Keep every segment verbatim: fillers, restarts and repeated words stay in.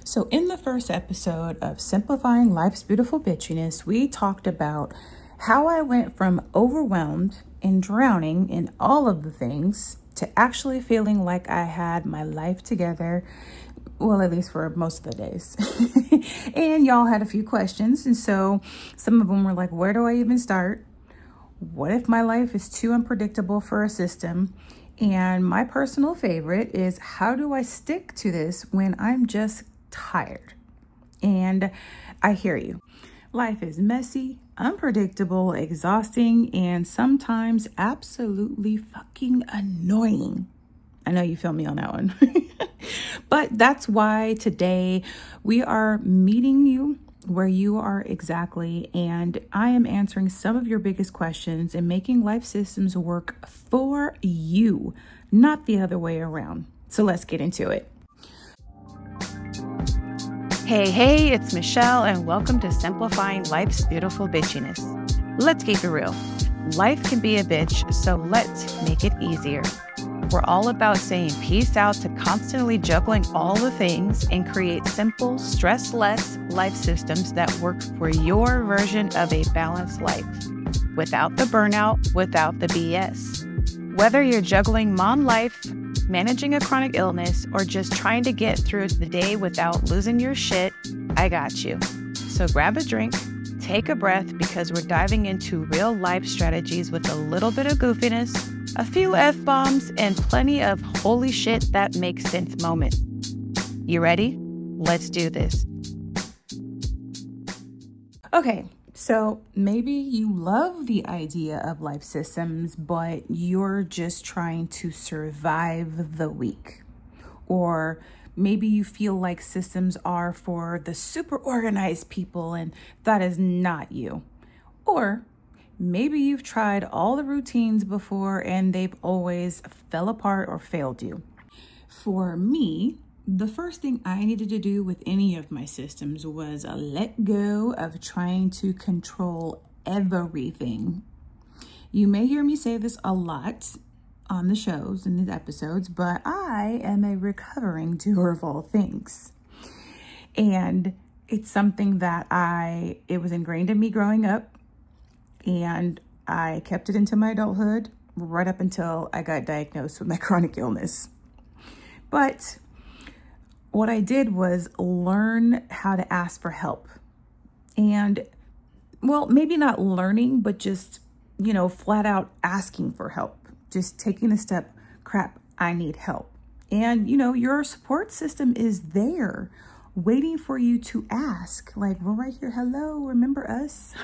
So in the first episode of Simplifying Life's Beautiful Bitchiness, we talked about how I went from overwhelmed and drowning in all of the things to actually feeling like I had my life together. Well, at least for most of the days. And y'all had a few questions. And so some of them were like, where do I even start? What if my life is too unpredictable for a system? And my personal favorite is, how do I stick to this when I'm just tired? And I hear you. Life is messy, unpredictable, exhausting, and sometimes absolutely fucking annoying. I know you feel me on that one. But that's why today we are meeting you where you are exactly, and I am answering some of your biggest questions and making life systems work for you, not the other way around. So let's get into it. Hey, hey, it's Michelle, and welcome to Simplifying Life's Beautiful Bitchiness. Let's keep it real. Life can be a bitch, so let's make it easier. We're all about saying peace out to constantly juggling all the things and create simple, stress-less life systems that work for your version of a balanced life, without the burnout, without the B S. Whether you're juggling mom life, managing a chronic illness, or just trying to get through the day without losing your shit, I got you. So grab a drink, take a breath, because we're diving into real life strategies with a little bit of goofiness, a few F-bombs, and plenty of holy shit that makes sense moments. You ready? Let's do this. Okay, so maybe you love the idea of life systems, but you're just trying to survive the week. Or maybe you feel like systems are for the super organized people, and that is not you. Or maybe you've tried all the routines before and they've always fell apart or failed you. For me, the first thing I needed to do with any of my systems was uh, let go of trying to control everything. You may hear me say this a lot on the shows and the episodes, but I am a recovering doer of all things. And it's something that I, it was ingrained in me growing up. And I kept it into my adulthood right up until I got diagnosed with my chronic illness. But what I did was learn how to ask for help. And, well, maybe not learning, but just, you know, flat out asking for help. Just taking a step, crap, I need help. And, you know, your support system is there waiting for you to ask. Like, we're right here. Hello, remember us?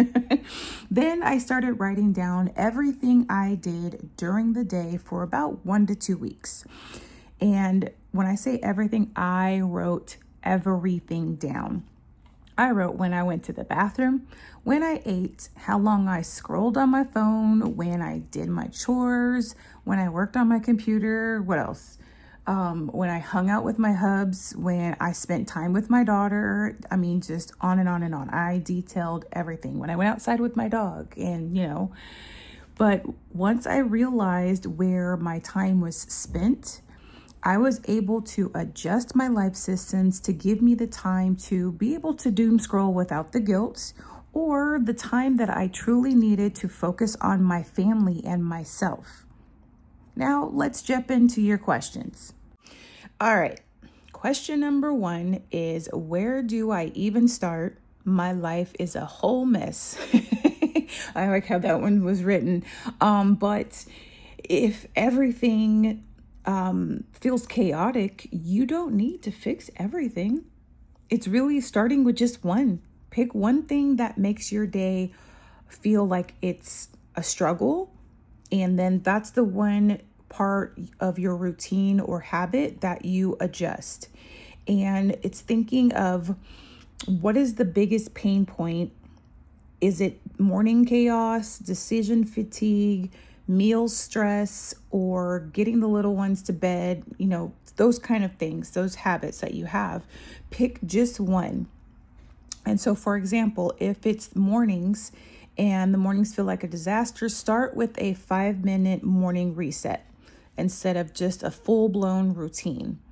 Then I started writing down everything I did during the day for about one to two weeks. And when I say everything, I wrote everything down. I wrote when I went to the bathroom, when I ate, how long I scrolled on my phone, when I did my chores, when I worked on my computer, what else? Um, when I hung out with my hubs, when I spent time with my daughter, I mean, just on and on and on. I detailed everything. When I went outside with my dog and, you know, but once I realized where my time was spent, I was able to adjust my life systems to give me the time to be able to doom scroll without the guilt, or the time that I truly needed to focus on my family and myself. Now, let's jump into your questions. All right. Question number one is, where do I even start? My life is a whole mess. I like how that one was written. Um, but if everything um, feels chaotic, you don't need to fix everything. It's really starting with just one. Pick one thing that makes your day feel like it's a struggle. And then that's the one part of your routine or habit that you adjust. And it's thinking of, what is the biggest pain point? Is it morning chaos, decision fatigue, meal stress, or getting the little ones to bed? You know, those kind of things, those habits that you have. Pick just one. And so, for example, if it's mornings, and the mornings feel like a disaster, start with a five minute morning reset instead of just a full blown routine.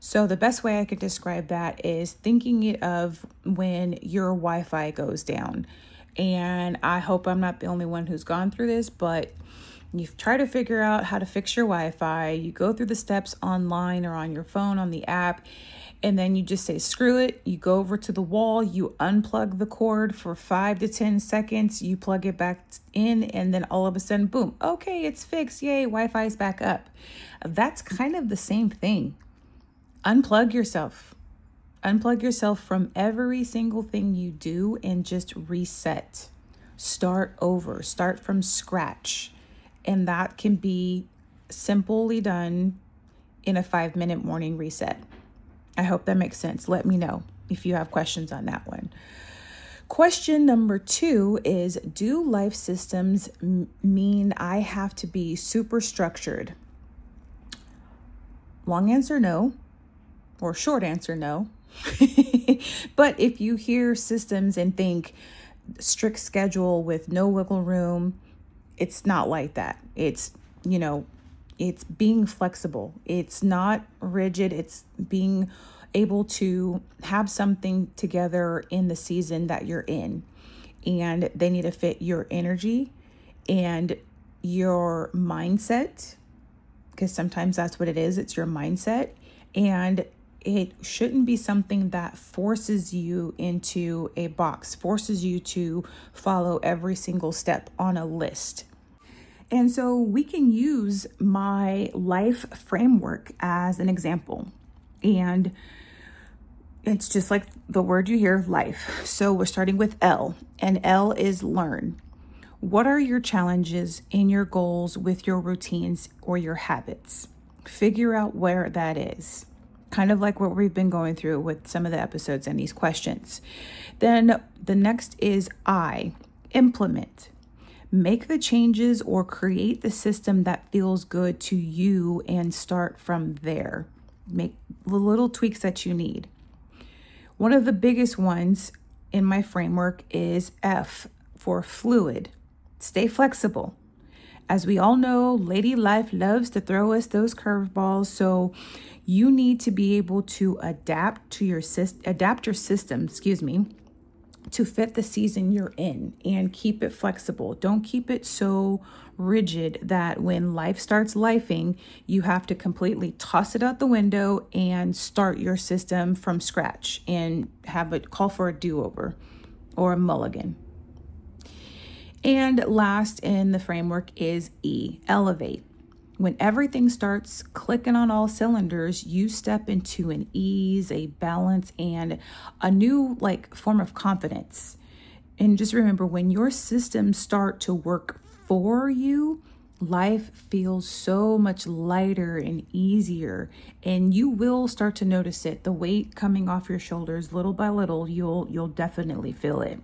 So the best way I could describe that is thinking of when your Wi-Fi goes down. And I hope I'm not the only one who's gone through this, but you try to figure out how to fix your Wi-Fi. You go through the steps online or on your phone on the app, and then you just say, screw it. You go over to the wall, you unplug the cord for five to ten seconds, you plug it back in, and then all of a sudden, boom, okay, it's fixed. Yay, Wi-Fi is back up. That's kind of the same thing. Unplug yourself. Unplug yourself from every single thing you do and just reset. Start over. Start from scratch. And that can be simply done in a five minute morning reset. I hope that makes sense. Let me know if you have questions on that one. Question number two is, do life systems m- mean I have to be super structured? Long answer, no. Or short answer, no. But if you hear systems and think strict schedule with no wiggle room, it's not like that. It's, you know, it's being flexible. It's not rigid. It's being able to have something together in the season that you're in. And they need to fit your energy and your mindset, because sometimes that's what it is. It's your mindset. And it shouldn't be something that forces you into a box, forces you to follow every single step on a list. And so we can use my life framework as an example. And it's just like the word you hear, life. So we're starting with L, and L is learn. What are your challenges in your goals with your routines or your habits? Figure out where that is. Kind of like what we've been going through with some of the episodes and these questions. Then the next is I, implement. Make the changes or create the system that feels good to you and start from there. Make the little tweaks that you need. One of the biggest ones in my framework is F, for fluid. Stay flexible. As we all know, Lady Life loves to throw us those curveballs, so you need to be able to adapt to your system, adapt your system, excuse me, to fit the season you're in and keep it flexible. Don't keep it so rigid that when life starts lifing, you have to completely toss it out the window and start your system from scratch and have it call for a do-over or a mulligan. And last in the framework is E, elevate. When everything starts clicking on all cylinders, you step into an ease, a balance, and a new like form of confidence. And just remember, when your systems start to work for you, life feels so much lighter and easier, and you will start to notice it. The weight coming off your shoulders little by little, you'll you'll definitely feel it.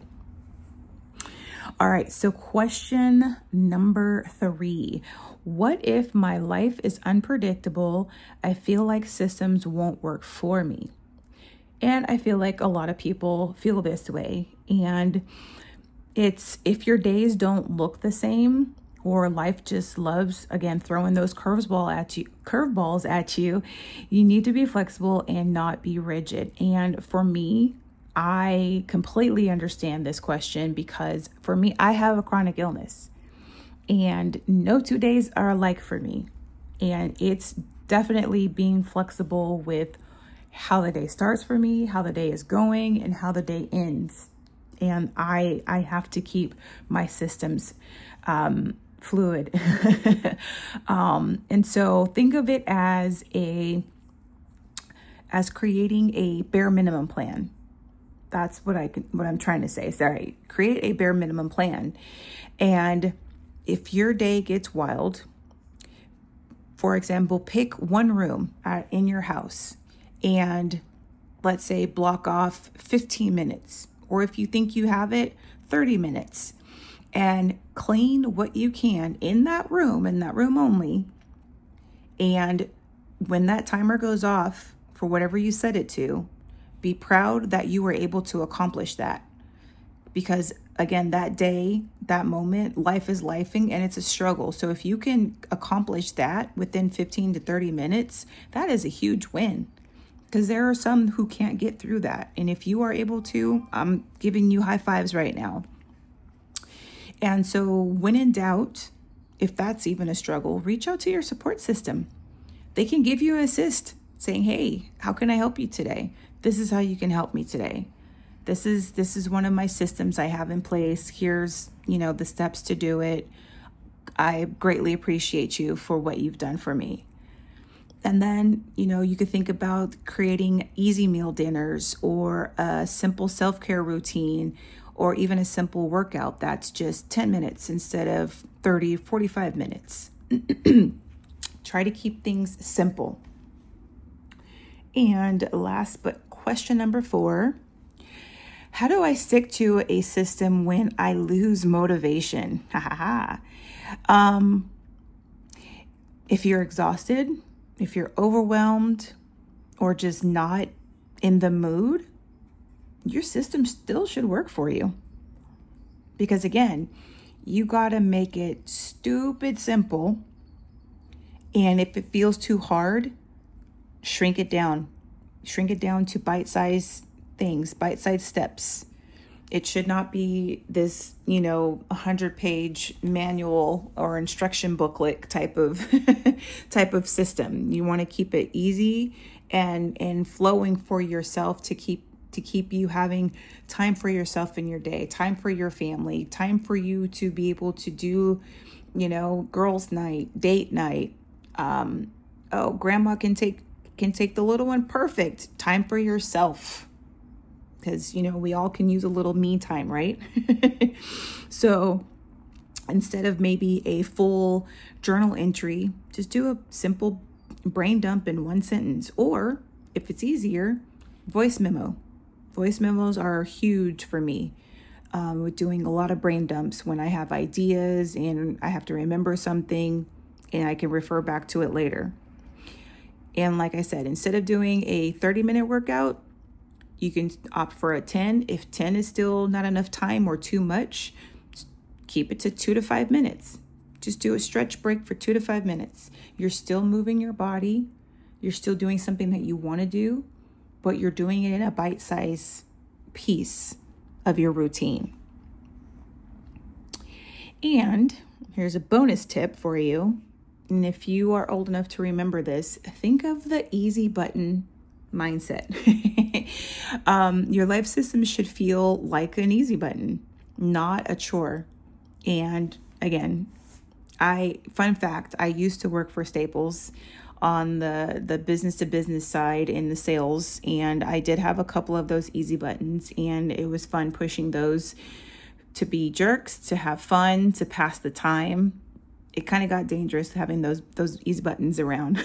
All right, so question number three. What if my life is unpredictable? I feel like systems won't work for me. And I feel like a lot of people feel this way. And it's if your days don't look the same, or life just loves, again, throwing those curveball at you, curveballs at you, you need to be flexible and not be rigid. And for me, I completely understand this question, because for me, I have a chronic illness and no two days are alike for me. And it's definitely being flexible with how the day starts for me, how the day is going, and how the day ends. And I, I have to keep my systems um, fluid. um, and so think of it as a, as creating a bare minimum plan. That's what I can, what I'm trying to say. Sorry. Create a bare minimum plan. And if your day gets wild, for example, pick one room at, in your house and let's say block off fifteen minutes. Or if you think you have it, thirty minutes. And clean what you can in that room, in that room only. And when that timer goes off for whatever you set it to, be proud that you were able to accomplish that. Because again, that day, that moment, life is lifing and it's a struggle. So if you can accomplish that within fifteen to thirty minutes, that is a huge win. because there are some who can't get through that. And if you are able to, I'm giving you high fives right now. And so when in doubt, if that's even a struggle, reach out to your support system. They can give you an assist saying, hey, how can I help you today? This is how you can help me today. This is this is one of my systems I have in place. Here's, you know, the steps to do it. I greatly appreciate you for what you've done for me. And then, you know, you could think about creating easy meal dinners or a simple self-care routine or even a simple workout that's just ten minutes instead of thirty, forty-five minutes. Try to keep things simple. And last but question number four, how do I stick to a system when I lose motivation? Ha ha ha. Um, if you're exhausted, if you're overwhelmed or just not in the mood, your system still should work for you. Because again, you got to make it stupid simple. And if it feels too hard, shrink it down. Shrink it down to bite-sized things, bite-sized steps. It should not be this, you know, one hundred page manual or instruction booklet type of type of system. You want to keep it easy and and flowing for yourself to keep to keep you having time for yourself in your day, time for your family, time for you to be able to do, you know, girls' night, date night. Um, oh, grandma can take can take the little one. Perfect. Time for yourself. Because, you know, we all can use a little me time, right? So instead of maybe a full journal entry, just do a simple brain dump in one sentence. Or if it's easier, voice memo. Voice memos are huge for me um, with doing a lot of brain dumps when I have ideas and I have to remember something and I can refer back to it later. And like I said, instead of doing a thirty minute workout, you can opt for a ten. If ten is still not enough time or too much, keep it to two to five minutes. Just do a stretch break for two to five minutes. You're still moving your body. You're still doing something that you want to do, but you're doing it in a bite-sized piece of your routine. And here's a bonus tip for you. And if you are old enough to remember this, think of the easy button mindset. um, your life system should feel like an easy button, not a chore. And again, I, fun fact, I used to work for Staples on the, the business to business side in the sales. And I did have a couple of those easy buttons and it was fun pushing those to be jerks, to have fun, to pass the time. It kind of got dangerous having those, those easy buttons around.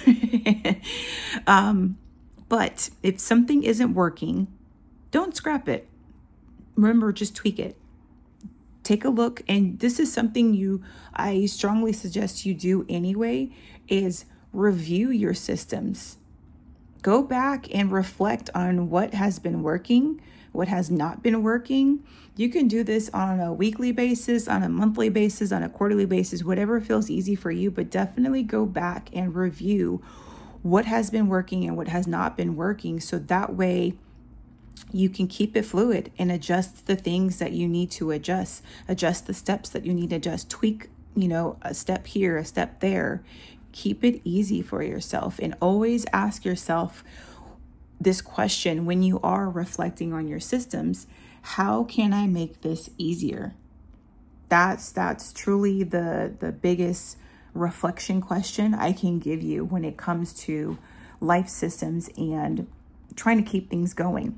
um, But if something isn't working, don't scrap it. Remember, just tweak it. Take a look. And this is something you, I strongly suggest you do anyway, is review your systems. Go back and reflect on what has been working, what has not been working. You can do this on a weekly basis, on a monthly basis, on a quarterly basis, whatever feels easy for you, but definitely go back and review what has been working and what has not been working. So that way you can keep it fluid and adjust the things that you need to adjust, adjust the steps that you need to adjust, tweak, you know, a step here, a step there. Keep it easy for yourself and always ask yourself this question when you are reflecting on your systems: how can I make this easier? That's, that's truly the, the biggest reflection question I can give you when it comes to life systems and trying to keep things going.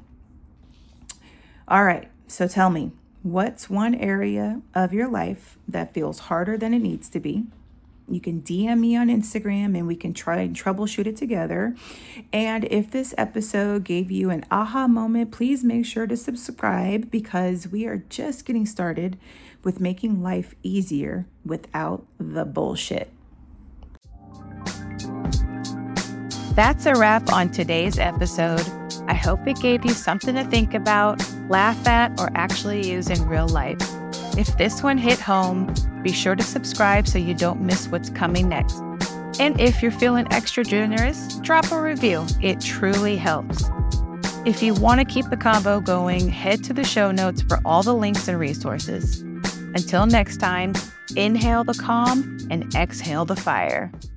All right, so tell me, what's one area of your life that feels harder than it needs to be? You can D M me on Instagram and we can try and troubleshoot it together. And if this episode gave you an aha moment, please make sure to subscribe because we are just getting started with making life easier without the bullshit. That's a wrap on today's episode. I hope it gave you something to think about, laugh at, or actually use in real life. If this one hit home, be sure to subscribe so you don't miss what's coming next. And if you're feeling extra generous, drop a review. It truly helps. If you want to keep the combo going, head to the show notes for all the links and resources. Until next time, inhale the calm and exhale the fire.